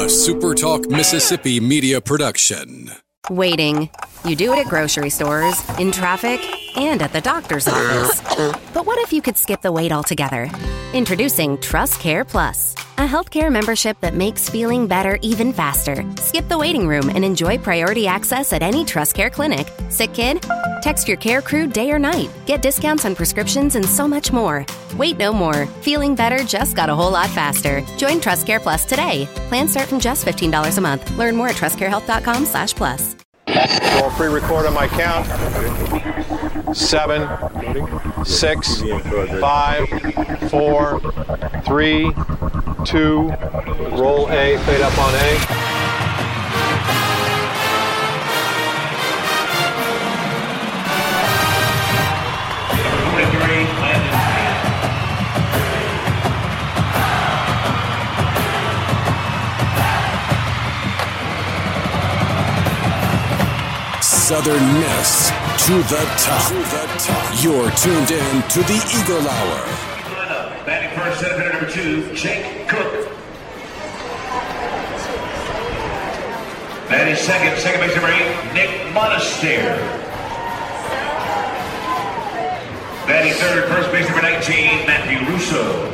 a SuperTalk Mississippi media production. Waiting. You do it at grocery stores, in traffic, and at the doctor's office. But what if you could skip the wait altogether? Introducing TrustCare Plus, a healthcare membership that makes feeling better even faster. Skip the waiting room and enjoy priority access at any TrustCare clinic. Sick kid? Text your care crew day or night. Get discounts on prescriptions and so much more. Wait no more. Feeling better just got a whole lot faster. Join TrustCare Plus today. Plans start from just $15 a month. Learn more at trustcarehealth.com/plus. I'll pre-record on my count. 7, 6, 5, 4, 3, 2. Roll A, fade up on A. Southern Miss to the top. You're tuned in to the Eagle Hour. Batting first, center fielder number 2, Jake Cook. Batting second base number 8, Nick Monasteer. Batting third, first base number 19, Matthew Russo.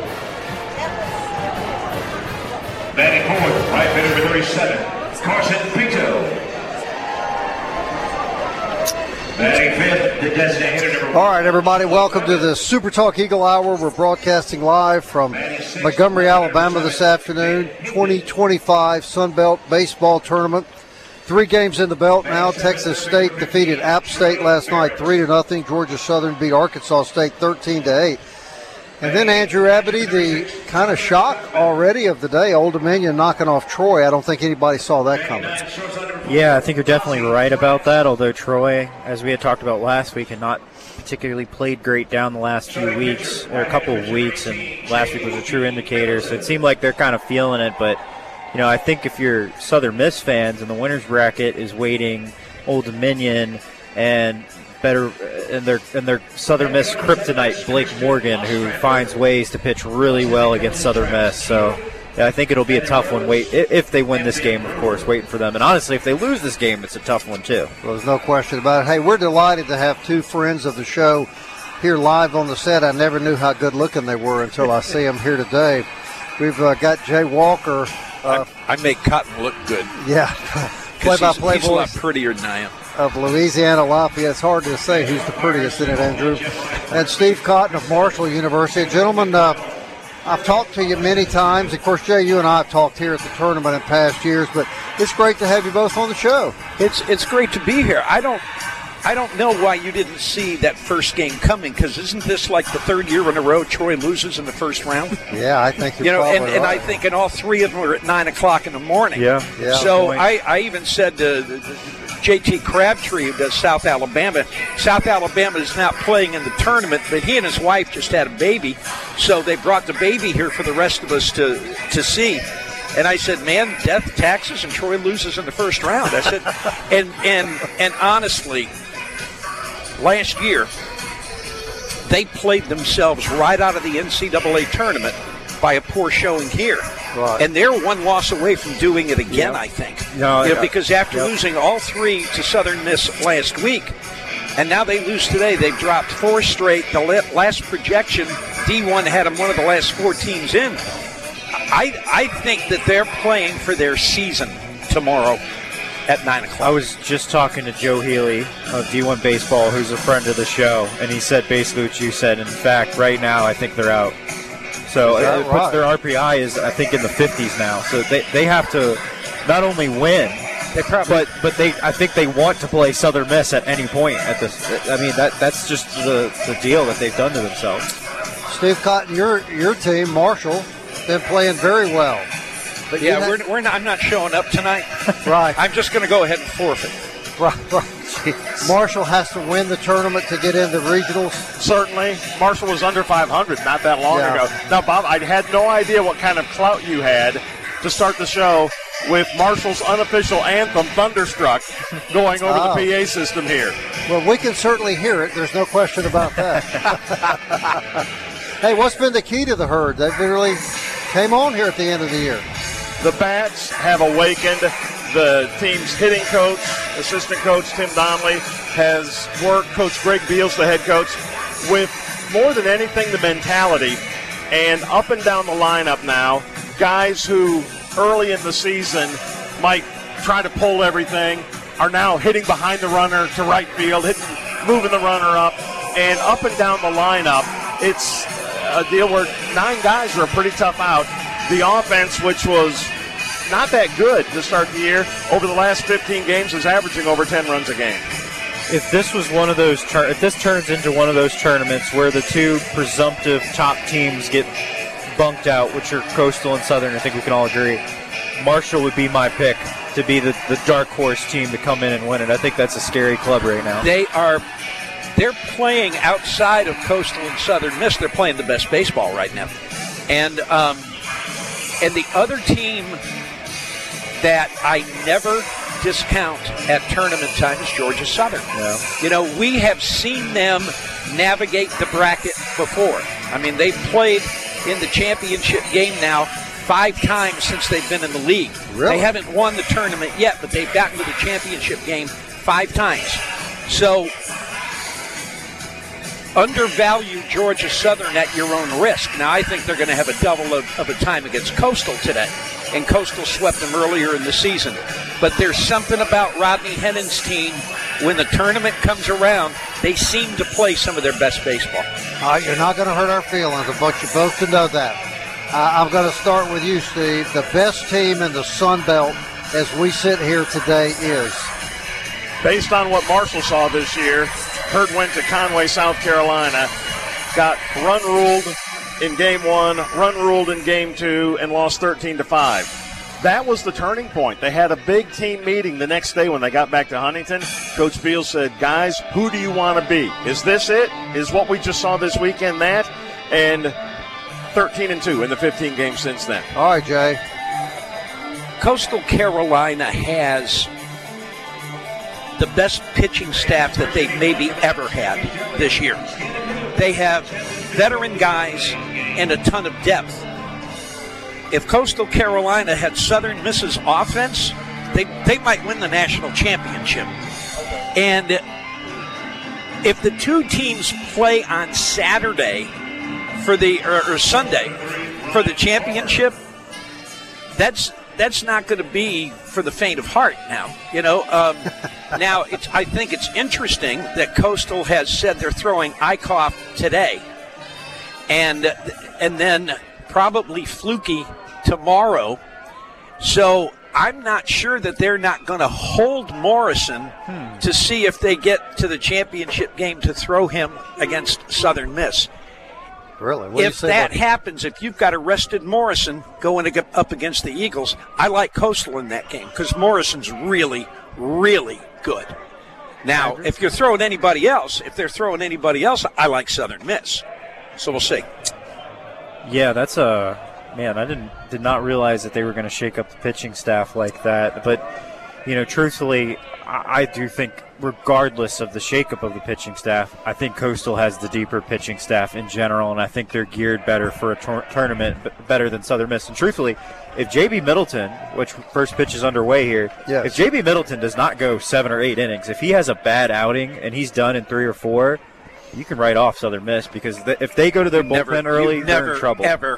Batting fourth, right fielder number 37, Carson Pinto. All right, everybody, welcome to the Super Talk Eagle Hour. We're broadcasting live from Montgomery, Alabama this afternoon. 2025 Sun Belt Baseball Tournament. 3 games in the belt now. Texas State defeated App State last night 3-0. Georgia Southern beat Arkansas State 13-8. And then Andrew Abity, the kind of shock already of the day, Old Dominion knocking off Troy. I don't think anybody saw that coming. Yeah, I think you're definitely right about that, although Troy, as we had talked about last week, had not particularly played great down the last few weeks, or a couple of weeks, and last week was a true indicator, so it seemed like they're kind of feeling it. But, you know, I think if you're Southern Miss fans and the winner's bracket is waiting Old Dominion and their Southern Miss kryptonite, Blake Morgan, who finds ways to pitch really well against Southern Miss. So yeah, I think it'll be a tough one. If they win this game, of course, waiting for them. And honestly, if they lose this game, it's a tough one too. Well, there's no question about it. Hey, we're delighted to have 2 friends of the show here live on the set. I never knew how good looking they were until I see them here today. We've got Jay Walker. I make Cotton look good. Yeah, play-by-play he's a lot prettier than I am. Of Louisiana Lafayette. It's hard to say who's the prettiest in it, Andrew. And Steve Cotton of Marshall University. Gentlemen, I've talked to you many times. Of course, Jay, you and I have talked here at the tournament in past years, but it's great to have you both on the show. It's great to be here. I don't know why you didn't see that first game coming, because isn't this like the 3rd year in a row Troy loses in the first round? Yeah, I think you're probably right. And I think all 3 of them are at 9 o'clock in the morning. Yeah. So I even said to J.T. Crabtree of South Alabama is not playing in the tournament, but he and his wife just had a baby, so they brought the baby here for the rest of us to see. And I said, man, death, taxes, and Troy loses in the first round. I said, and honestly, last year, they played themselves right out of the NCAA tournament by a poor showing here. Right. And they're 1 loss away from doing it again, I think. Because after losing all 3 to Southern Miss last week, and now they lose today, they've dropped 4 straight. The last projection, D1 had them one of the last 4 teams in. I think that they're playing for their season tomorrow at 9 o'clock. I was just talking to Joe Healy of D1 Baseball, who's a friend of the show, and he said basically what you said. In fact, right now, I think they're out. So it puts their RPI is, I think, in the 50s now. So they have to not only win, but I think they want to play Southern Miss at any point at this. I mean, that's just the deal that they've done to themselves. Steve Cotton, your team, Marshall, been playing very well. But yeah, I'm not showing up tonight. Right. I'm just going to go ahead and forfeit. Right. Marshall has to win the tournament to get into regionals. Certainly. Marshall was under 500 not that long ago. Now, Bob, I had no idea what kind of clout you had to start the show with Marshall's unofficial anthem, Thunderstruck, going over the PA system here. Well, we can certainly hear it. There's no question about that. Hey, what's been the key to the Herd? They really came on here at the end of the year. The bats have awakened. The team's hitting coach, assistant coach Tim Donnelly, has worked Coach Greg Beals, the head coach, with more than anything the mentality. And up and down the lineup now, guys who early in the season might try to pull everything are now hitting behind the runner to right field, moving the runner up, and up and down the lineup. It's a deal where 9 guys are a pretty tough out. The offense, which was not that good to start the year, over the last 15 games is averaging over 10 runs a game. If this was one of those, if this turns into one of those tournaments where the 2 presumptive top teams get bunked out, which are Coastal and Southern, I think we can all agree, Marshall would be my pick to be the dark horse team to come in and win it. I think that's a scary club right now. They're playing outside of Coastal and Southern Miss. They're playing the best baseball right now. And the other team that I never discount at tournament time is Georgia Southern. Yeah. You know, we have seen them navigate the bracket before. I mean, they've played in the championship game now 5 times since they've been in the league. Really? They haven't won the tournament yet, but they've gotten to the championship game 5 times. So undervalue Georgia Southern at your own risk. Now, I think they're going to have a double of a time against Coastal today, and Coastal swept them earlier in the season. But there's something about Rodney Hennon's team, when the tournament comes around, they seem to play some of their best baseball. You're not going to hurt our feelings. I want you both to know that. I'm going to start with you, Steve. The best team in the Sun Belt as we sit here today is? Based on what Marshall saw this year, Hurd went to Conway, South Carolina, got run-ruled in Game 1, run-ruled in Game 2, and lost 13-5. That was the turning point. They had a big team meeting the next day when they got back to Huntington. Coach Beals said, guys, who do you want to be? Is this it? Is what we just saw this weekend that? And 13-2 in the 15 games since then. All right, Jay. Coastal Carolina has the best pitching staff that they've maybe ever had this year. They have veteran guys and a ton of depth. If Coastal Carolina had Southern Miss's offense, they might win the national championship. And if the 2 teams play on Saturday for the or Sunday for the championship, that's not going to be for the faint of heart now. You know, now I think it's interesting that Coastal has said they're throwing Eichhoff today, and then probably Fluky tomorrow. So I'm not sure that they're not going to hold Morrison to see if they get to the championship game to throw him against Southern Miss. Really? If that happens, if you've got a rested Morrison going up against the Eagles, I like Coastal in that game because Morrison's really, really good. Now, if you're throwing anybody else, I like Southern Miss. So we'll see. Yeah, that's man, I did not realize that they were going to shake up the pitching staff like that. But, you know, truthfully, I do think regardless of the shakeup of the pitching staff, I think Coastal has the deeper pitching staff in general, and I think they're geared better for a tournament, better than Southern Miss. And truthfully, if J.B. Middleton, which first pitch is underway here, yes. If J.B. Middleton does not go 7 or 8 innings, if he has a bad outing and he's done in 3 or 4, you can write off Southern Miss because if they go to their bullpen early, they're in trouble. Ever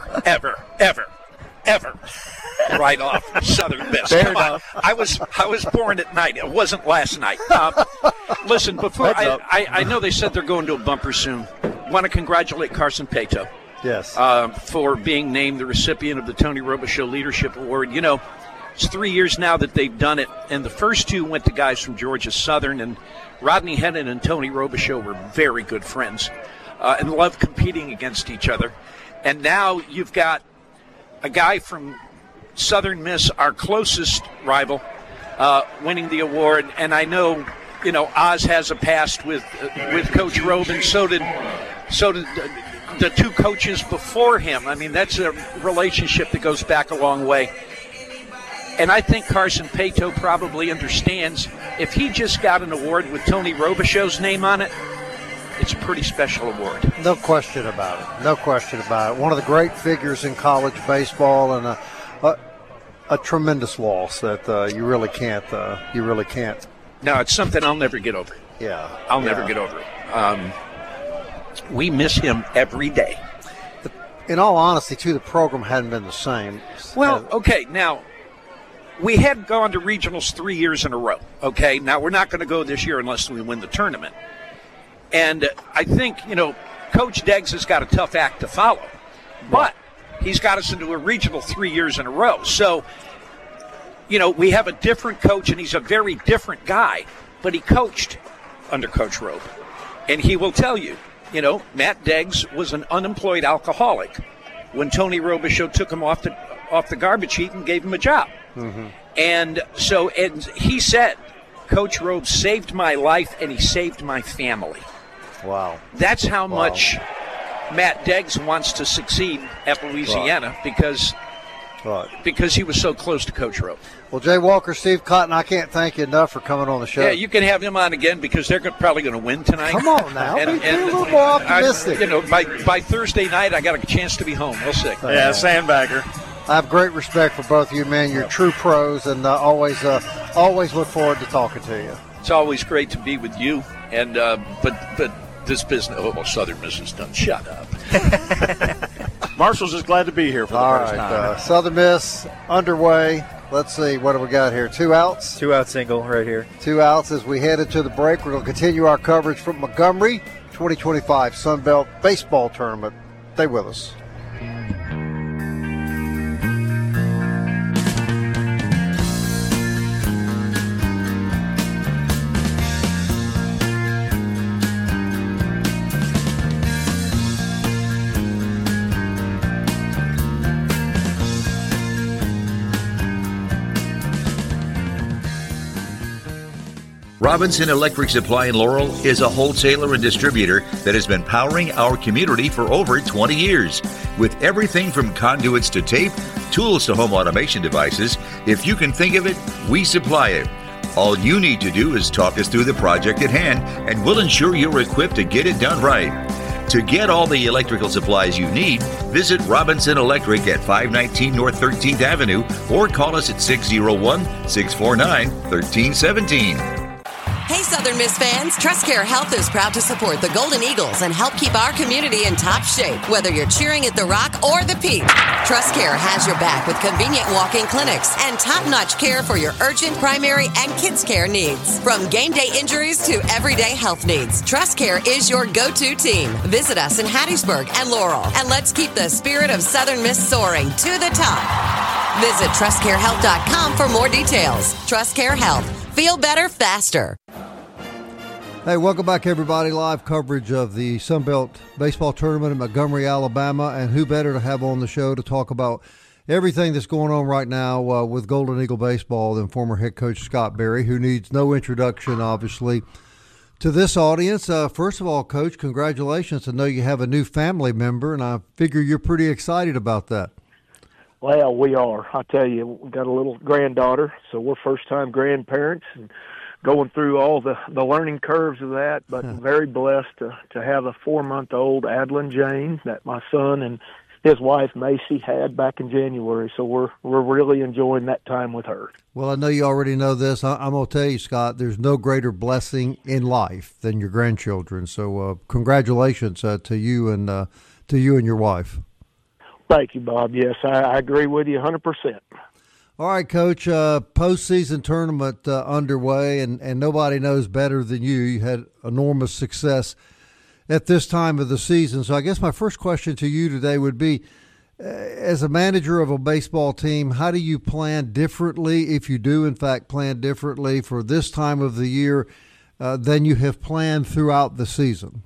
write off Southern Miss. Fair Come enough. on. I was born at night. It wasn't last night. Listen, before I know they said they're going to a bumper soon. Want to congratulate Carson Paetow. Yes. For being named the recipient of the Tony Robichaux Leadership Award. You know, it's 3 years now that they've done it, and the first 2 went to guys from Georgia Southern, and Rodney Hennon and Tony Robichaux were very good friends and loved competing against each other. And now you've got a guy from Southern Miss, our closest rival, winning the award. And I know, you know, Oz has a past with Coach Robe, and so did the 2 coaches before him. I mean, that's a relationship that goes back a long way. And I think Carson Paetow probably understands if he just got an award with Tony Robichaux's name on it, it's a pretty special award. No question about it. No question about it. One of the great figures in college baseball. And a tremendous loss that you really can't. No, it's something I'll never get over. Yeah, I'll never get over it. We miss him every day. In all honesty, too, the program hadn't been the same. Well, okay, now we had gone to regionals 3 years in a row. Okay, now we're not going to go this year unless we win the tournament. And I think, Coach Deggs has got a tough act to follow. But he's got us into a regional 3 years in a row. So, we have a different coach, and he's a very different guy. But he coached under Coach Robe. And he will tell you, Matt Deggs was an unemployed alcoholic when Tony Robichaux took him off the garbage heap and gave him a job. Mm-hmm. And he said, Coach Robe saved my life and he saved my family. Wow. That's how much Matt Deggs wants to succeed at Louisiana because he was so close to Coach Robe. Well, Jay Walker, Steve Cotton, I can't thank you enough for coming on the show. Yeah, you can have him on again because they're probably going to win tonight. Come on now. Be a little more optimistic. By Thursday night, I got a chance to be home. We'll see. Yeah, sandbagger. I have great respect for both of you, man. You're true pros, and always look forward to talking to you. It's always great to be with you. And but this business, Southern Miss is done. Shut up. Marshall's just glad to be here for the first time. Southern Miss underway. Let's see, what do we got here? 2 outs? 2 out single right here. 2 outs as we head into the break. We're going to continue our coverage from Montgomery 2025 Sun Belt Baseball Tournament. Stay with us. Robinson Electric Supply in Laurel is a wholesaler and distributor that has been powering our community for over 20 years. With everything from conduits to tape, tools to home automation devices, if you can think of it, we supply it. All you need to do is talk us through the project at hand, and we'll ensure you're equipped to get it done right. To get all the electrical supplies you need, visit Robinson Electric at 519 North 13th Avenue or call us at 601-649-1317. Hey, Southern Miss fans, TrustCare Health is proud to support the Golden Eagles and help keep our community in top shape, whether you're cheering at the Rock or the Peak. TrustCare has your back with convenient walk-in clinics and top-notch care for your urgent, primary, and kids' care needs. From game day injuries to everyday health needs, TrustCare is your go-to team. Visit us in Hattiesburg and Laurel, and let's keep the spirit of Southern Miss soaring to the top. Visit TrustCareHealth.com for more details. TrustCare Health. Feel better faster. Hey, welcome back, everybody. Live coverage of the Sun Belt Baseball Tournament in Montgomery, Alabama. And who better to have on the show to talk about everything that's going on right now with Golden Eagle Baseball than former head coach Scott Berry, who needs no introduction, obviously, to this audience. First of all, Coach, congratulations. I know you have a new family member, and I figure you're pretty excited about that. Well, we are. I tell you, we've got a little granddaughter, so we're first-time grandparents and going through all the learning curves of that, but very blessed to have a 4-month-old Adlin Jane that my son and his wife Macy had back in January. So we're really enjoying that time with her. Well, I know you already know this. I'm going to tell you, Scott, there's no greater blessing in life than your grandchildren. So congratulations to you and your wife. Thank you, Bob. Yes, I agree with you 100%. All right, Coach, postseason tournament underway, and nobody knows better than you. You had enormous success at this time of the season. So I guess my first question to you today would be, as a manager of a baseball team, how do you plan differently, if you do in fact plan differently, for this time of the year than you have planned throughout the season?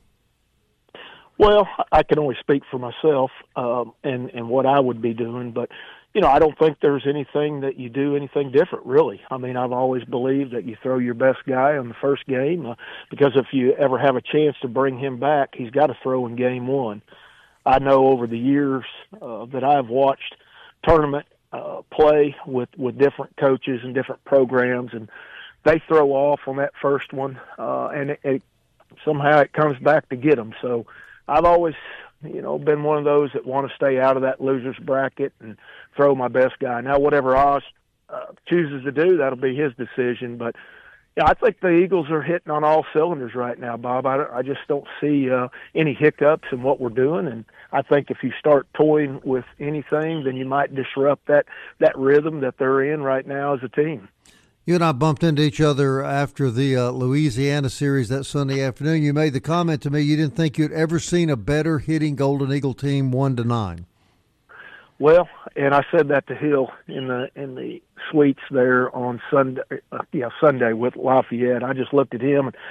Well, I can only speak for myself and what I would be doing, but I don't think there's anything that you do anything different, really. I mean, I've always believed that you throw your best guy on the first game because if you ever have a chance to bring him back, he's got to throw in game one. I know over the years that I've watched tournament play with different coaches and different programs, and they throw off on that first one, and somehow it comes back to get them. So I've always been one of those that want to stay out of that loser's bracket and throw my best guy. Now, whatever Oz chooses to do, that'll be his decision. But yeah, I think the Eagles are hitting on all cylinders right now, Bob. I just don't see any hiccups in what we're doing, and I think if you start toying with anything, then you might disrupt that rhythm that they're in right now as a team. You and I bumped into each other after the Louisiana series that Sunday afternoon. You made the comment to me you didn't think you'd ever seen a better hitting Golden Eagle team 1-9. Well, and I said that to Hill in the suites there on Sunday with Lafayette. I just looked at him, and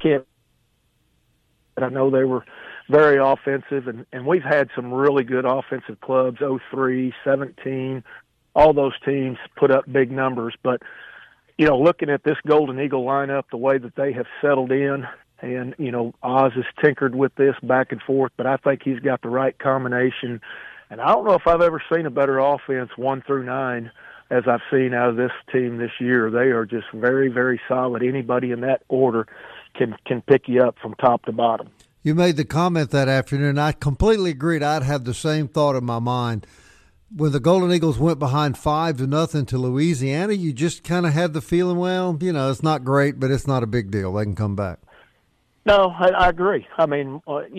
I know they were very offensive, and we've had some really good offensive clubs, 03, 17, all those teams put up big numbers. But, looking at this Golden Eagle lineup, the way that they have settled in, and, Oz has tinkered with this back and forth, but I think he's got the right combination. And I don't know if I've ever seen a better offense 1-9 as I've seen out of this team this year. They are just very, very solid. Anybody in that order can pick you up from top to bottom. You made the comment that afternoon. I completely agreed. I'd have the same thought in my mind. When the Golden Eagles went behind 5-0 to Louisiana, you just kind of had the feeling, well, it's not great, but it's not a big deal. They can come back. No, I agree. I mean,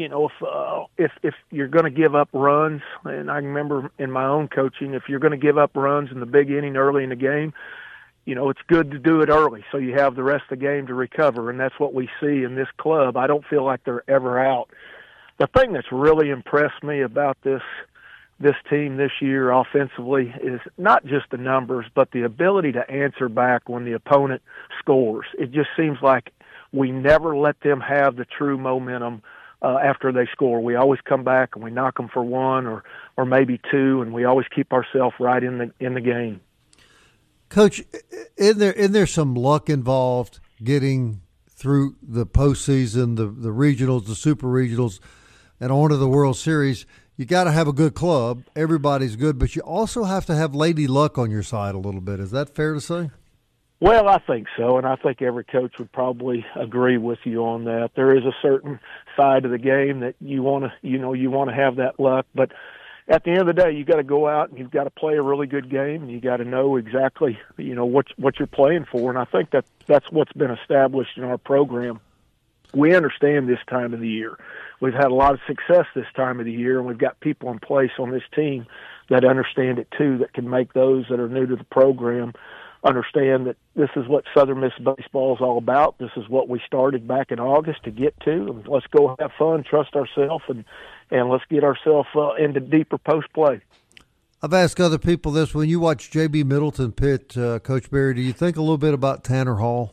if you're going to give up runs, and I remember in my own coaching, if you're going to give up runs in the big inning early in the game, it's good to do it early so you have the rest of the game to recover, and that's what we see in this club. I don't feel like they're ever out. The thing that's really impressed me about this team this year offensively is not just the numbers, but the ability to answer back when the opponent scores. It just seems like we never let them have the true momentum after they score. We always come back and we knock them for one or maybe two, and we always keep ourselves right in the game. Coach, isn't there some luck involved getting through the postseason, the regionals, the super regionals, and on to the World Series? You got to have a good club. Everybody's good, but you also have to have Lady Luck on your side a little bit. Is that fair to say? Well, I think so, and I think every coach would probably agree with you on that. There is a certain side of the game that you want to have that luck, but at the end of the day, you got to go out and you've got to play a really good game, and you got to know exactly what you're playing for. And I think that's what's been established in our program. We understand this time of the year. We've had a lot of success this time of the year, and we've got people in place on this team that understand it too, that can make those that are new to the program understand that this is what Southern Miss baseball is all about. This is what we started back in August to get to. And let's go have fun, trust ourselves, and let's get ourselves into deeper post play. I've asked other people this. When you watch J.B. Middleton pitch, Coach Berry, do you think a little bit about Tanner Hall?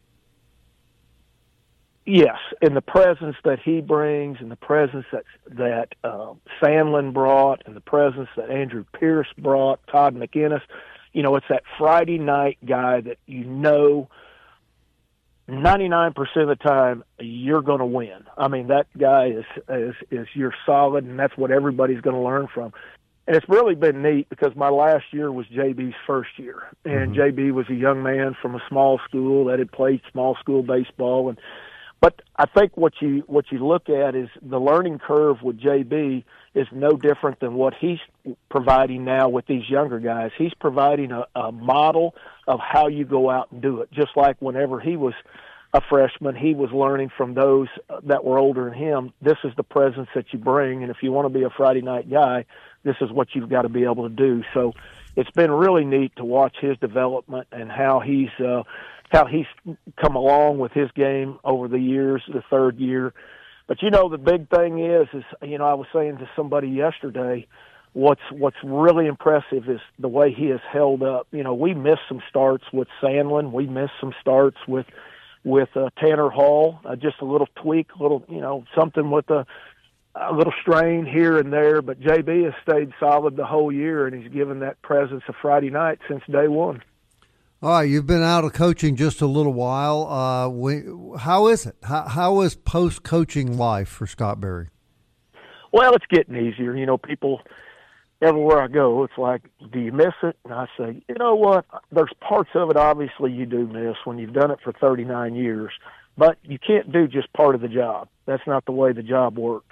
Yes, and the presence that he brings, and the presence that Sandlin brought, and the presence that Andrew Pierce brought, Todd McInnes. It's that Friday night guy that 99% of the time you're going to win. I mean, that guy is you're solid, and that's what everybody's going to learn from. And it's really been neat because my last year was JB's first year, and JB was a young man from a small school that had played small school baseball. But I think what you look at is the learning curve with JB is no different than what he's providing now with these younger guys. He's providing a model of how you go out and do it. Just like whenever he was a freshman, he was learning from those that were older than him. This is the presence that you bring, and if you want to be a Friday night guy, this is what you've got to be able to do. So it's been really neat to watch his development and how he's come along with his game over the years, the third year. But, the big thing is I was saying to somebody yesterday, what's really impressive is the way he has held up. We missed some starts with Sandlin. We missed some starts with Tanner Hall, just a little tweak, something with a little strain here and there. But JB has stayed solid the whole year, and he's given that presence of Friday night since day one. All right, you've been out of coaching just a little while. How is it? How is post-coaching life for Scott Berry? Well, it's getting easier. People, everywhere I go, it's like, do you miss it? And I say, you know what? There's parts of it obviously you do miss when you've done it for 39 years, but you can't do just part of the job. That's not the way the job works.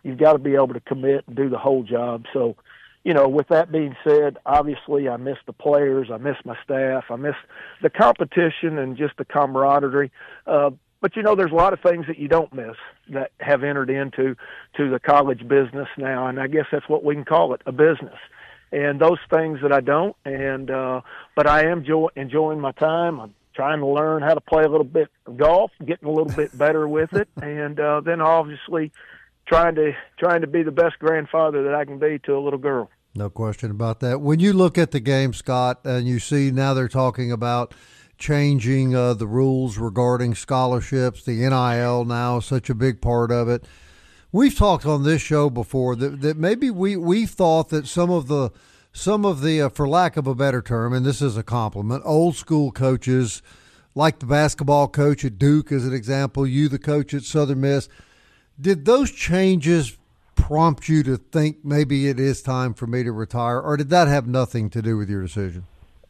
you've got to be able to commit and do the whole job. So, with that being said, obviously I miss the players, I miss my staff, I miss the competition and just the camaraderie. But there's a lot of things that you don't miss that have entered into the college business now, and I guess that's what we can call it, a business. And those things that I don't, but I am enjoying my time. I'm trying to learn how to play a little bit of golf, getting a little bit better with it, and then obviously trying to be the best grandfather that I can be to a little girl. No question about that. When you look at the game, Scott, and you see now they're talking about changing the rules regarding scholarships, the NIL now is such a big part of it. We've talked on this show before that maybe we thought that some of the for lack of a better term, and this is a compliment, old school coaches like the basketball coach at Duke as an example, you the coach at Southern Miss, did those changes prompt you to think maybe it is time for me to retire, or did that have nothing to do with your decision?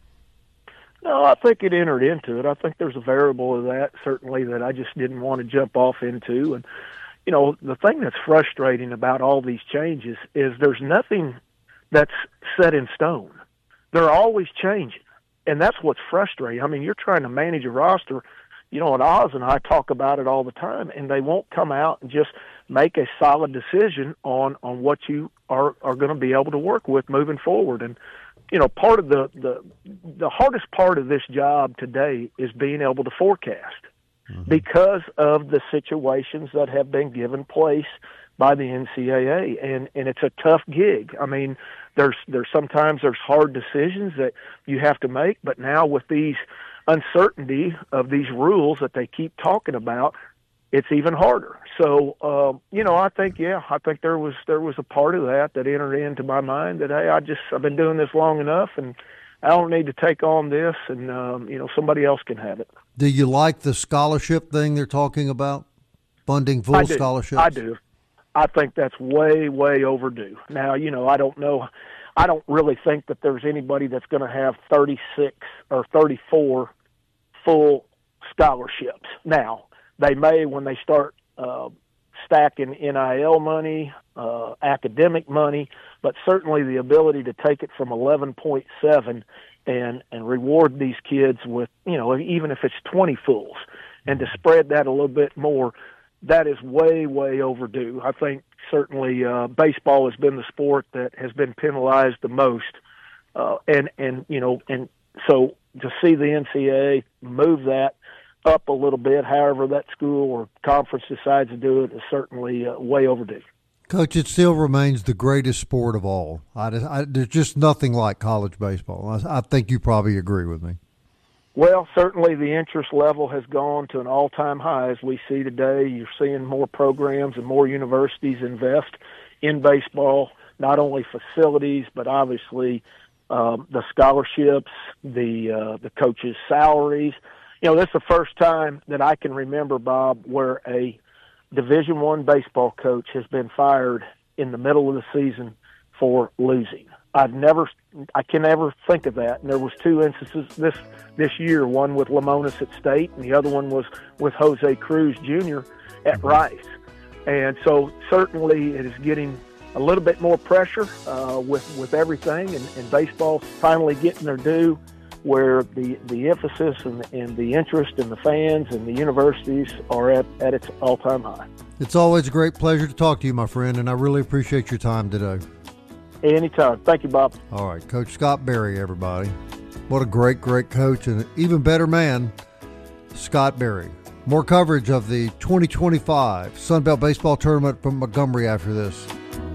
No, I think it entered into it. I think there's a variable of that, certainly, that I just didn't want to jump off into. And, the thing that's frustrating about all these changes is there's nothing that's set in stone. They're always changing, and that's what's frustrating. I mean, you're trying to manage a roster. And Oz and I talk about it all the time, and they won't come out and just make a solid decision on what you are going to be able to work with moving forward. And, part of the hardest part of this job today is being able to forecast because of the situations that have been given place by the NCAA, and it's a tough gig. I mean, there's sometimes hard decisions that you have to make, but now with these uncertainty of these rules that they keep talking about, it's even harder. So, I think there was a part of that entered into my mind that, hey, I've been doing this long enough, and I don't need to take on this, and somebody else can have it. Do you like the scholarship thing they're talking about, funding full scholarships? I do. I think that's way, way overdue. Now, I don't know. I don't really think that there's anybody that's going to have 36 or 34 full scholarships. Now, they may when they start stacking NIL money, academic money, but certainly the ability to take it from 11.7 and reward these kids with, even if it's 20 fulls, and to spread that a little bit more, that is way, way overdue. I think certainly baseball has been the sport that has been penalized the most, and so to see the NCAA move that up a little bit, however that school or conference decides to do it, is certainly way overdue. Coach, it still remains the greatest sport of all. There's just nothing like college baseball. I think you probably agree with me. Well, certainly the interest level has gone to an all-time high as we see today. You're seeing more programs and more universities invest in baseball, not only facilities, but obviously the scholarships, the coaches' salaries. This is the first time that I can remember, Bob, where a Division I baseball coach has been fired in the middle of the season for losing. I can never think of that. And there was two instances this year, one with Lamonas at State, and the other one was with Jose Cruz Jr. at Rice. And so certainly it is getting a little bit more pressure with everything, and baseball finally getting their due, where the emphasis and the interest in the fans and the universities are at its all-time high. It's always a great pleasure to talk to you, my friend, and I really appreciate your time today. Anytime. Thank you, Bob. All right, Coach Scott Berry, everybody. What a great, great coach, and an even better man, Scott Berry. More coverage of the 2025 Sun Belt Baseball Tournament from Montgomery after this.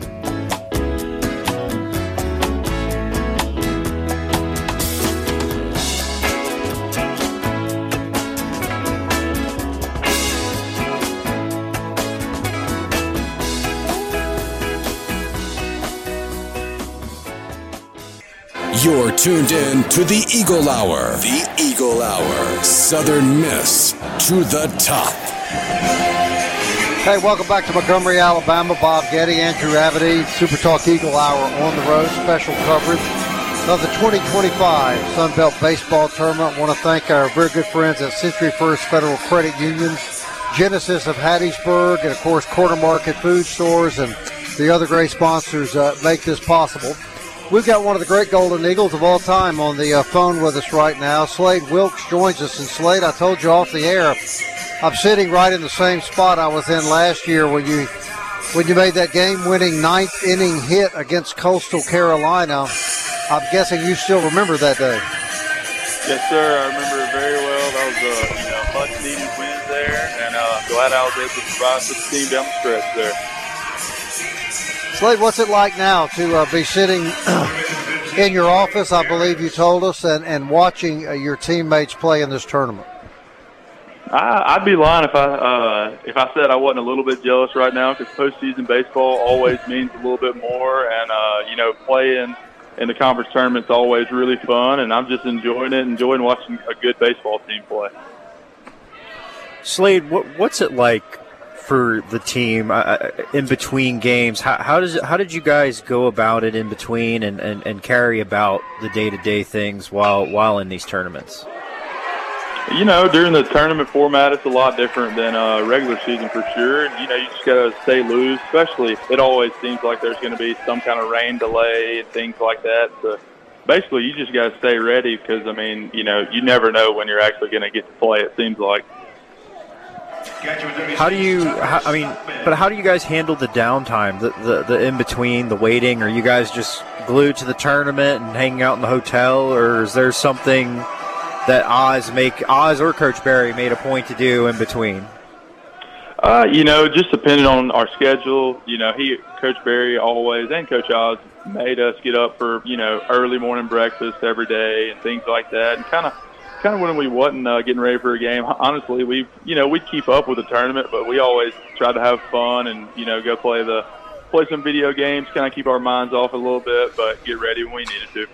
You're tuned in to the Eagle Hour. The Eagle Hour. Southern Miss to the top. Hey, welcome back to Montgomery, Alabama. Bob Getty, Andrew Avity, Super Talk Eagle Hour on the road. Special coverage of the 2025 Sun Belt Baseball Tournament. I want to thank our very good friends at Century First Federal Credit Union Genesis of Hattiesburg, and, of course, Corner Market Food Stores and the other great sponsors make this possible. We've got one of the great Golden Eagles of all time on the phone with us right now. Slade Wilkes joins us. And, Slade, I told you off the air, I'm sitting right in the same spot I was in last year when you made that game-winning ninth-inning hit against Coastal Carolina. I'm guessing you still remember that day. Yes, sir. I remember it very well. That was a much-needed win there, and glad I was able to provide for the team down the stretch there. Slade, what's it like now to be sitting in your office, I believe you told us, and watching your teammates play in this tournament? I'd be lying if I said I wasn't a little bit jealous right now, because postseason baseball always means a little bit more, and playing in the conference tournament's always really fun, and I'm just enjoying watching a good baseball team play. Slade, what's it like for the team in between games? How did you guys go about it in between and carry about the day-to-day things while in these tournaments? During the tournament format, it's a lot different than regular season for sure. You just got to stay loose, especially it always seems like there's going to be some kind of rain delay and things like that. So basically, you just got to stay ready because, you never know when you're actually going to get to play, it seems like. How do you guys handle the downtime, the in-between, the waiting? Are you guys just glued to the tournament and hanging out in the hotel, or is there something that Oz or Coach Barry made a point to do in between? Just depending on our schedule. Coach Barry always, and Coach Oz, made us get up for, early morning breakfast every day and things like that. And kind of when we wasn't getting ready for a game, honestly, we'd keep up with the tournament, but we always try to have fun and, go play some video games, kind of keep our minds off a little bit, but get ready when we needed to.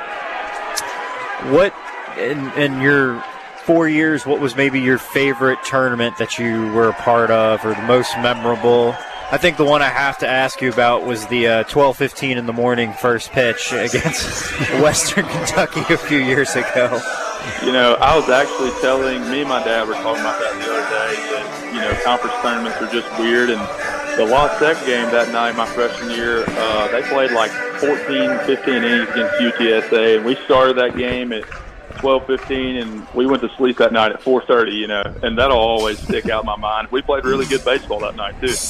What, in your 4 years, what was maybe your favorite tournament that you were a part of, or the most memorable? I think the one I have to ask you about was the 12:15 in the morning first pitch against Western Kentucky a few years ago. I was actually me and my dad were talking about that the other day, that, conference tournaments are just weird. And the La Sec game that night, my freshman year, they played like 14, 15 innings against UTSA. And we started that game at 12:15, and we went to sleep that night at 4:30, and that'll always stick out in my mind. We played really good baseball that night, too.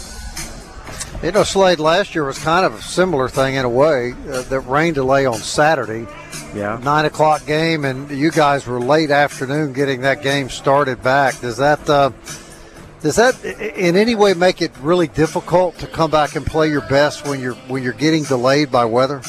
Slade, last year was kind of a similar thing in a way. That rain delay on Saturday. Yeah. 9 o'clock game, and you guys were late afternoon getting that game started back. Does that in any way make it really difficult to come back and play your best when you're getting delayed by weather?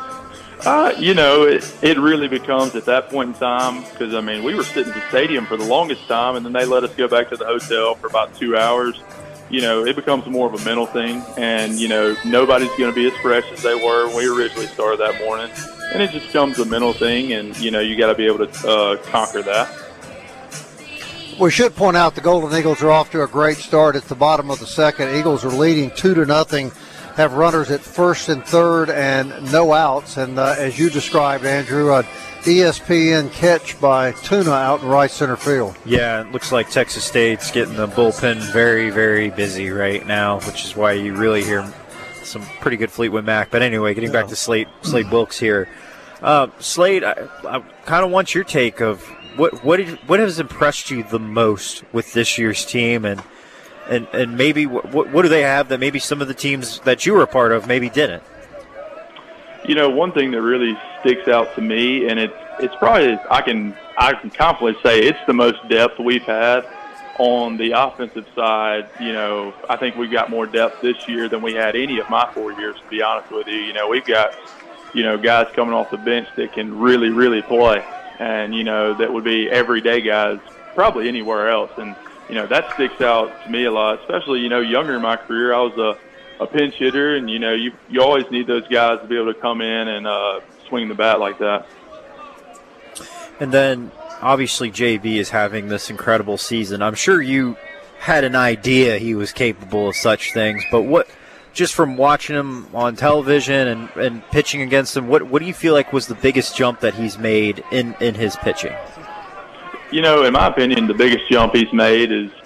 It really becomes at that point in time, because, we were sitting at the stadium for the longest time, and then they let us go back to the hotel for about 2 hours. It becomes more of a mental thing, and, nobody's going to be as fresh as they were when we originally started that morning. And it just becomes a mental thing, and, you got to be able to conquer that. We should point out the Golden Eagles are off to a great start at the bottom of the second. Eagles are leading 2-0, have runners at first and third and no outs. And as you described, Andrew, an ESPN catch by Tuna out in right center field. Yeah, it looks like Texas State's getting the bullpen very, very busy right now, which is why you really hear some pretty good Fleetwood Mac. But anyway, getting back to Slade Wilkes here. Slade, I kind of want your take of what has impressed you the most with this year's team, and maybe what do they have that maybe some of the teams that you were a part of maybe didn't? One thing that really sticks out to me, and it's probably I can confidently say it's the most depth we've had on the offensive side. I think we've got more depth this year than we had any of my 4 years, to be honest with you. We've got guys coming off the bench that can really, really play, and that would be everyday guys probably anywhere else, and that sticks out to me a lot, especially younger in my career. I was a pinch hitter, and you always need those guys to be able to come in and swing the bat like that. And then obviously JB is having this incredible season. I'm sure you had an idea he was capable of such things, but just from watching him on television and pitching against him, what do you feel like was the biggest jump that he's made in his pitching? In my opinion, the biggest jump he's made is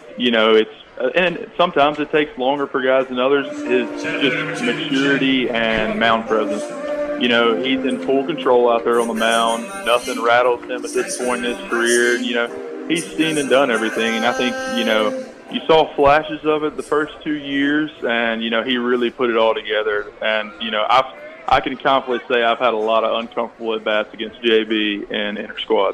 it's and sometimes it takes longer for guys than others. Is just maturity and mound presence. He's in full control out there on the mound. Nothing rattles him at this point in his career. He's seen and done everything, and I think you saw flashes of it the first 2 years, and he really put it all together. And I can confidently say I've had a lot of uncomfortable at bats against JB and inter squads.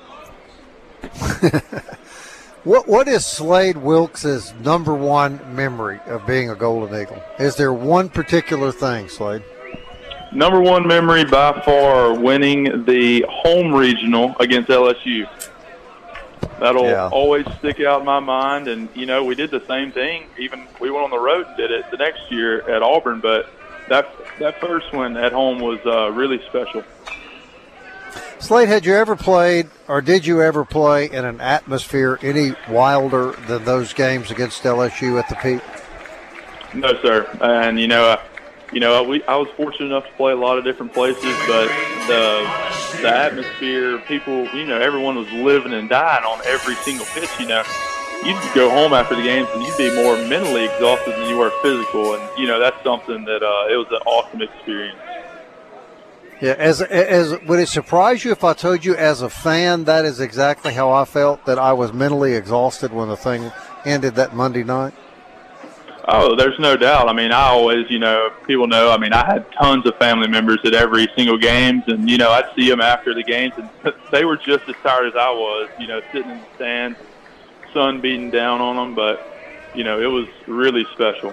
What is Slade Wilkes' number one memory of being a Golden Eagle? Is there one particular thing, Slade? Number one memory by far, winning the home regional against LSU. That'll always stick out in my mind. And, we did the same thing. Even we went on the road and did it the next year at Auburn. But that first one at home was really special. Slade, had you ever played or did you ever play in an atmosphere any wilder than those games against LSU at the Peak? No, sir. And, I was fortunate enough to play a lot of different places, but the atmosphere, people, everyone was living and dying on every single pitch. You'd go home after the games and you'd be more mentally exhausted than you were physical, and that's something that it was an awesome experience. Yeah, as would it surprise you if I told you as a fan that is exactly how I felt, that I was mentally exhausted when the thing ended that Monday night? Oh, there's no doubt. I always, people know, I had tons of family members at every single games, and, I'd see them after the games, and they were just as tired as I was, sitting in the stands, sun beating down on them, but, it was really special.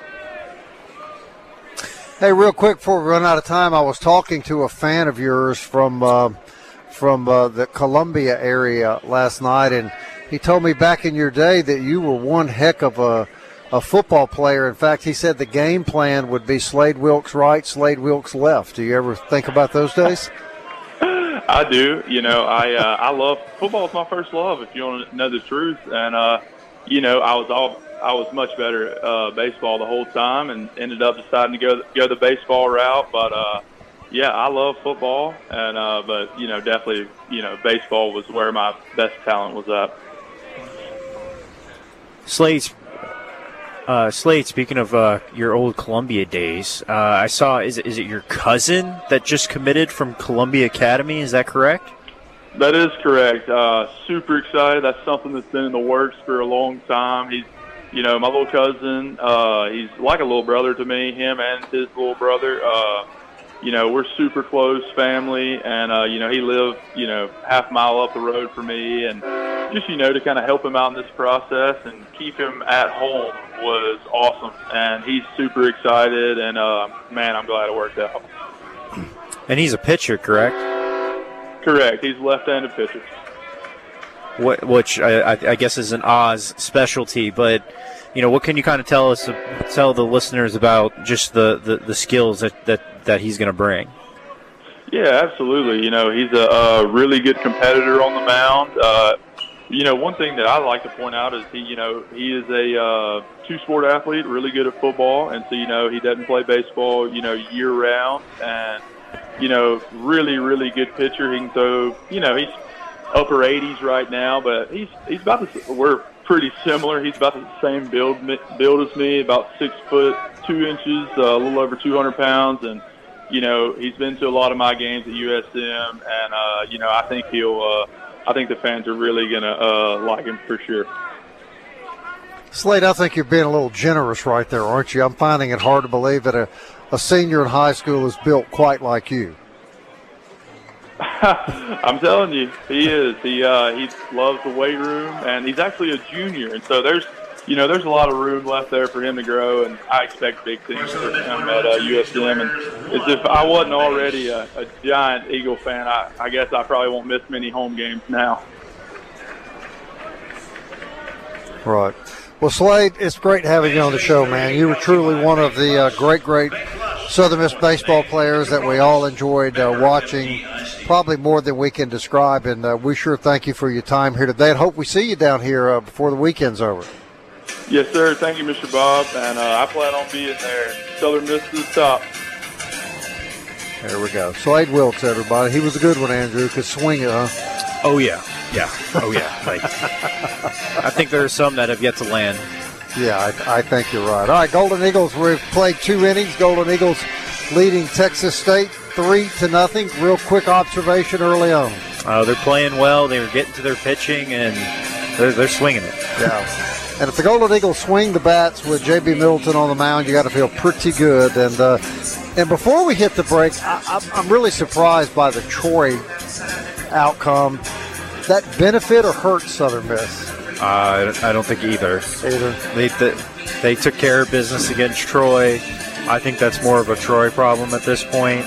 Hey, real quick before we run out of time, I was talking to a fan of yours from the Columbia area last night, and he told me back in your day that you were one heck of a football player. In fact, he said the game plan would be Slade Wilkes right, Slade Wilkes left. Do you ever think about those days? I do. I love football. Is my first love, if you want to know the truth. And I was much better at baseball the whole time, and ended up deciding to go the baseball route. But I love football, and but definitely baseball was where my best talent was at. Slade, speaking of your old Columbia days, I saw, is it your cousin that just committed from Columbia Academy? Is that correct? That is correct. Super excited. That's something that's been in the works for a long time. He's, my little cousin. He's like a little brother to me, him and his little brother. We're super close family, and, he lived, half a mile up the road from me, and just, to kind of help him out in this process and keep him at home was awesome. And he's super excited, and, man, I'm glad it worked out. And he's a pitcher, correct? Correct. He's a left-handed pitcher. Which I guess is an Oz specialty, but, what can you kind of tell the listeners about just the skills that he's going to bring? Yeah, absolutely. He's a really good competitor on the mound. One thing that I like to point out is he is a two-sport athlete, really good at football, and so, he doesn't play baseball, year-round, and, really, really good pitcher. He can throw, he's upper 80s right now, but he's about we're pretty similar. He's about the same build as me, about 6 foot 2 inches, a little over 200 pounds, and he's been to a lot of my games at USM, and I think I think the fans are really gonna like him for sure. Slade, I think you're being a little generous right there, aren't you? I'm finding it hard to believe that a senior in high school is built quite like you. I'm telling you, he is. He loves the weight room, and he's actually a junior, and so there's a lot of room left there for him to grow, and I expect big things for him at USM. And as if I wasn't already a giant Eagle fan, I guess I probably won't miss many home games now. Right. Well, Slade, it's great having you on the show, man. You were truly one of the great Southern Miss baseball players that we all enjoyed watching, probably more than we can describe, and we sure thank you for your time here today, and hope we see you down here before the weekend's over. Yes, sir. Thank you, Mr. Bob, and I plan on being there. Southern Miss to the top. There we go. Slade Wilkes, everybody. He was a good one, Andrew. Could swing it, huh? Oh, yeah. Yeah. Oh, yeah. I think there are some that have yet to land. Yeah, I think you're right. All right, Golden Eagles, we've played 2 innings. Golden Eagles leading Texas State 3-0. Real quick observation early on. They're playing well. They were getting to their pitching, and they're swinging it. Yeah. And if the Golden Eagles swing the bats with J.B. Middleton on the mound, you got to feel pretty good. And before we hit the break, I'm really surprised by the Troy outcome. That benefit or hurt Southern Miss? I don't think either. They took care of business against Troy. I think that's more of a Troy problem at this point.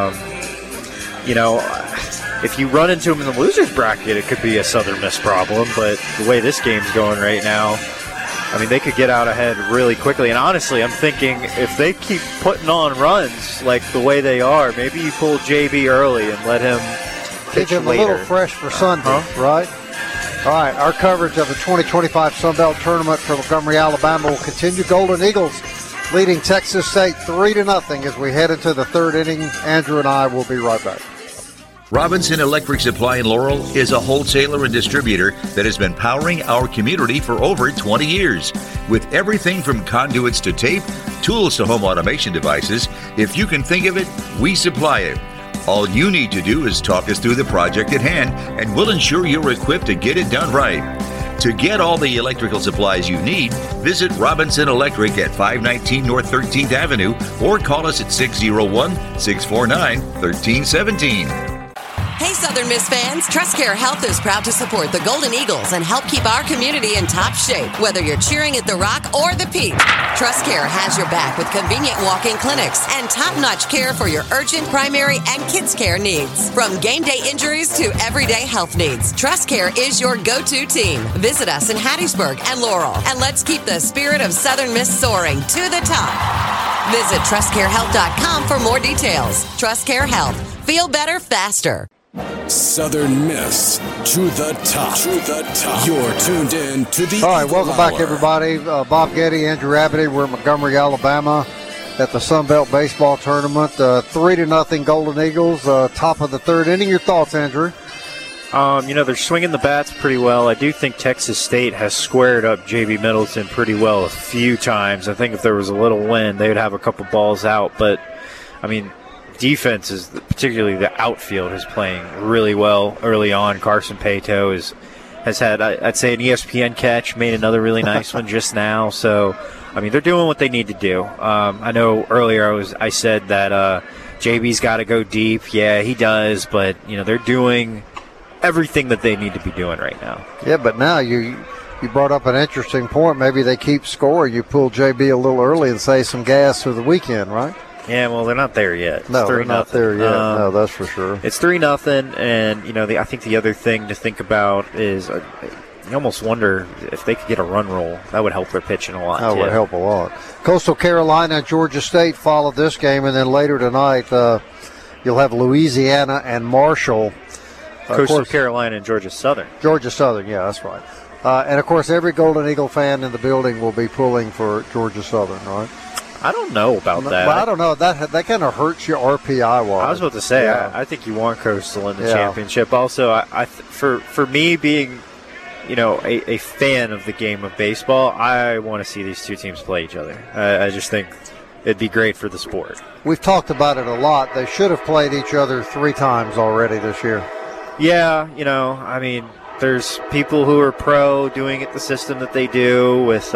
If you run into them in the loser's bracket, it could be a Southern Miss problem. But the way this game's going right now, I mean, they could get out ahead really quickly. And honestly, I'm thinking if they keep putting on runs like the way they are, maybe you pull JB early and let him pitch him later. A little fresh for Sunday, right? All right, our coverage of the 2025 Sun Belt Tournament from Montgomery, Alabama will continue. Golden Eagles leading Texas State 3-0 as we head into the third inning. Andrew and I will be right back. Robinson Electric Supply in Laurel is a wholesaler and distributor that has been powering our community for over 20 years. With everything from conduits to tape, tools to home automation devices, if you can think of it, we supply it. All you need to do is talk us through the project at hand, and we'll ensure you're equipped to get it done right. To get all the electrical supplies you need, visit Robinson Electric at 519 North 13th Avenue or call us at 601-649-1317. Hey, Southern Miss fans, TrustCare Health is proud to support the Golden Eagles and help keep our community in top shape, whether you're cheering at the Rock or the Peak. TrustCare has your back with convenient walk-in clinics and top-notch care for your urgent primary and kids care needs. From game day injuries to everyday health needs, TrustCare is your go-to team. Visit us in Hattiesburg and Laurel, and let's keep the spirit of Southern Miss soaring to the top. Visit TrustCareHealth.com for more details. TrustCare Health. Feel better faster. Southern Miss to the top. To the top. You're tuned in to the All right, Eagle welcome Hour. back, everybody. Bob Getty, Andrew Abity. We're in Montgomery, Alabama at the Sun Belt Baseball Tournament. 3-0 Golden Eagles, top of the third inning. Your thoughts, Andrew? They're swinging the bats pretty well. I do think Texas State has squared up J.B. Middleton pretty well a few times. I think if there was a little wind, they would have a couple balls out. But, I mean, defense is, particularly the outfield, is playing really well early on. Carson Pato has had, I'd say, an ESPN catch, made another really nice one just now. So, I mean, they're doing what they need to do. I know earlier I said that JB's got to go deep. Yeah, he does, but, they're doing everything that they need to be doing right now. Yeah, but now you brought up an interesting point. Maybe they keep scoring. You pull JB a little early and save some gas for the weekend, right? Yeah, well, they're not there yet. No, they're not there yet. No, that's for sure. It's 3-0, and I think the other thing to think about is you almost wonder if they could get a run roll. That would help their pitching a lot. That would help a lot. Coastal Carolina and Georgia State followed this game, and then later tonight you'll have Louisiana and Marshall. Coastal Carolina and Georgia Southern. Georgia Southern, yeah, that's right. And, of course, every Golden Eagle fan in the building will be pulling for Georgia Southern, right? I don't know about that. Well, I don't know. That kind of hurts your RPI-wise. I was about to say, yeah. I think you want Coastal in the championship. Also, for me being, a fan of the game of baseball, I want to see these two teams play each other. I just think it'd be great for the sport. We've talked about it a lot. They should have played each other 3 times already this year. Yeah, I mean, there's people who are pro doing it the system that they do with,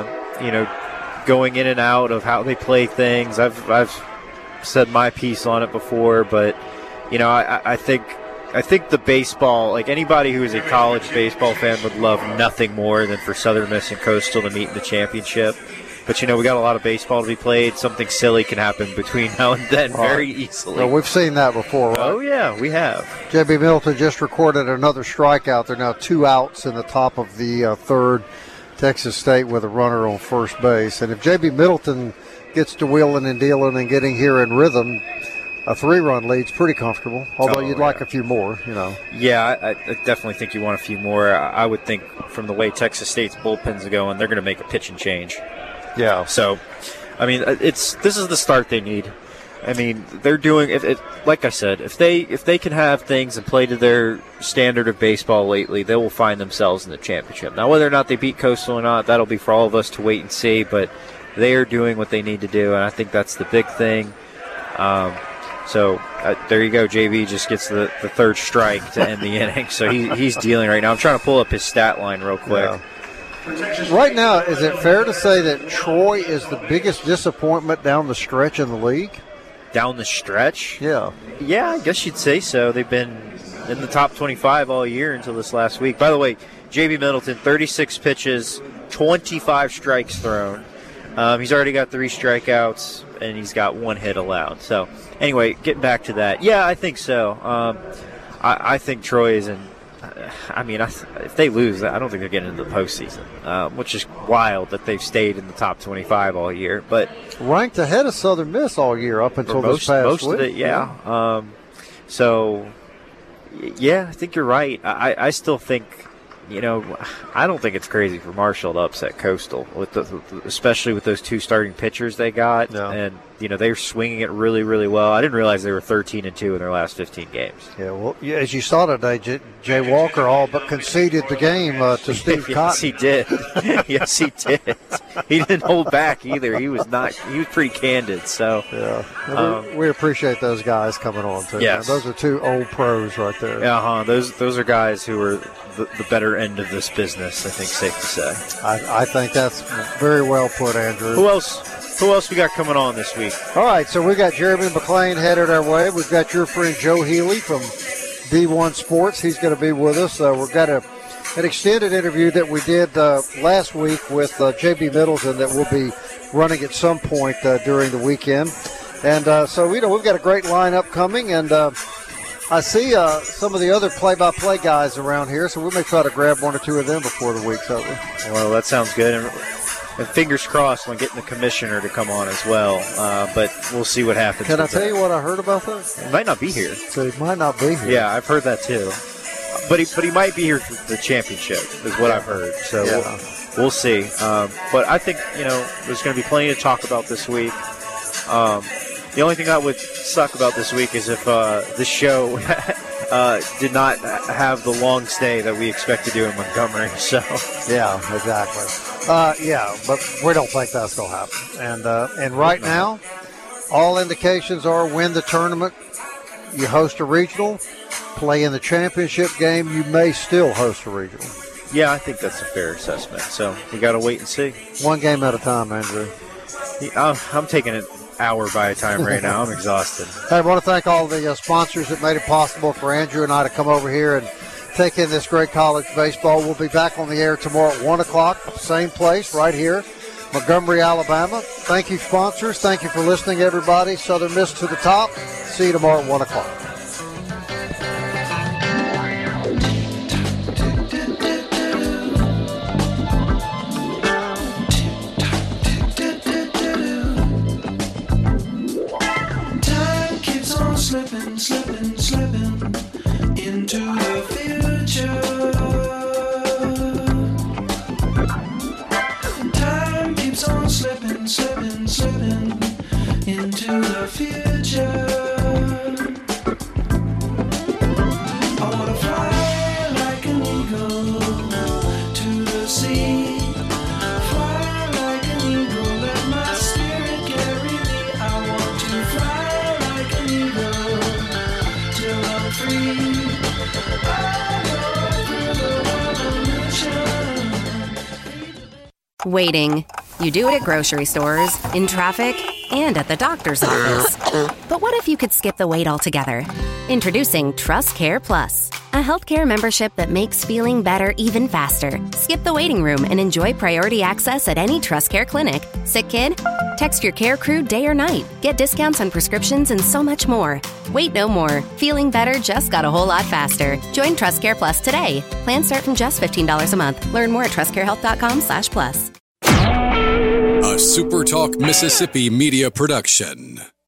going in and out of how they play things. I've said my piece on it before, but I think the baseball, like anybody who is a college baseball fan, would love nothing more than for Southern Miss and Coastal to meet in the championship. But we got a lot of baseball to be played. Something silly can happen between now and then very easily. Well, we've seen that before, right? Oh yeah, we have. J.B. Middleton just recorded another strikeout. There are now 2 outs in the top of the third. Texas State with a runner on first base. And if J.B. Middleton gets to wheeling and dealing and getting here in rhythm, a 3-run lead's pretty comfortable, although you'd like a few more, Yeah, I definitely think you want a few more. I would think from the way Texas State's bullpens are going, they're going to make a pitching change. Yeah. So, I mean, this is the start they need. I mean, they're doing it. Like I said, if they can have things and play to their standard of baseball lately, they will find themselves in the championship. Now, whether or not they beat Coastal or not, that'll be for all of us to wait and see. But they are doing what they need to do, and I think that's the big thing. So there you go. JB just gets the third strike to end the inning. So he's dealing right now. I'm trying to pull up his stat line real quick. Yeah. Right now, is it fair to say that Troy is the biggest disappointment down the stretch in the league? Down the stretch? Yeah. Yeah, I guess you'd say so. They've been in the top 25 all year until this last week. By the way, J.B. Middleton, 36 pitches, 25 strikes thrown. He's already got 3 strikeouts, and he's got 1 hit allowed. So, anyway, getting back to that. Yeah, I think so. I think Troy is in. I mean, if they lose, I don't think they're getting into the postseason, which is wild that they've stayed in the top 25 all year. But ranked ahead of Southern Miss all year up until this past most week. Of it, yeah. So, yeah, I think you're right. I still think, I don't think it's crazy for Marshall to upset Coastal, especially with those 2 starting pitchers they got. No. And, they're swinging it really, really well. I didn't realize they were 13-2 in their last 15 games. Yeah, well, as you saw today, Jay Walker all but conceded the game to Steve Yes, Cotton. he did. Yes, he did. He didn't hold back either. He was pretty candid. So yeah, we appreciate those guys coming on too. Yes. Those are 2 old pros right there. Yeah, those are guys who are the better end of this business, I think, safe to say. I think that's very well put, Andrew. Who else we got coming on this week? All right, so we got Jeremy McLean headed our way. We've got your friend Joe Healy from D1 Sports. He's going to be with us. We've got an extended interview that we did last week with J.B. Middleton that we'll be running at some point during the weekend. And so, we've got a great lineup coming, and I see some of the other play-by-play guys around here, so we may try to grab 1 or 2 of them before the week's over. Well, that sounds good. And fingers crossed on getting the commissioner to come on as well. But we'll see what happens. Can I tell you what I heard about that? He might not be here. So he might not be here. Yeah, I've heard that too. But he might be here for the championship is what I've heard. So we'll see. But I think, there's going to be plenty to talk about this week. The only thing that would suck about this week is if this show did not have the long stay that we expect to do in Montgomery. So yeah, exactly. But we don't think that's going to happen. And right now, all indications are win the tournament, you host a regional, play in the championship game, you may still host a regional. Yeah, I think that's a fair assessment. So we got to wait and see. 1 game at a time, Andrew. I'm taking it hour by a time right now. I'm exhausted. Hey, I want to thank all the sponsors that made it possible for Andrew and I to come over here and take in this great college baseball. We'll be back on the air tomorrow at 1 o'clock, same place right here, Montgomery, Alabama. Thank you, sponsors. Thank you for listening, everybody. Southern Miss to the top. See you tomorrow at 1 o'clock. Slipping into the future. Time keeps on slipping into the future. I wanna fly like an eagle to the sea. Fly like an eagle, let my spirit carry me. I want to fly like an eagle till I'm free. Waiting. You do it at grocery stores, in traffic, and at the doctor's office. But what if you could skip the wait altogether? Introducing Trust Care Plus, a healthcare membership that makes feeling better even faster. Skip the waiting room and enjoy priority access at any Trust Care clinic. Sick kid? Text your care crew day or night. Get discounts on prescriptions and so much more. Wait no more. Feeling better just got a whole lot faster. Join Trust Care Plus today. Plans start from just $15 a month. Learn more at trustcarehealth.com/plus. A SuperTalk Mississippi media production.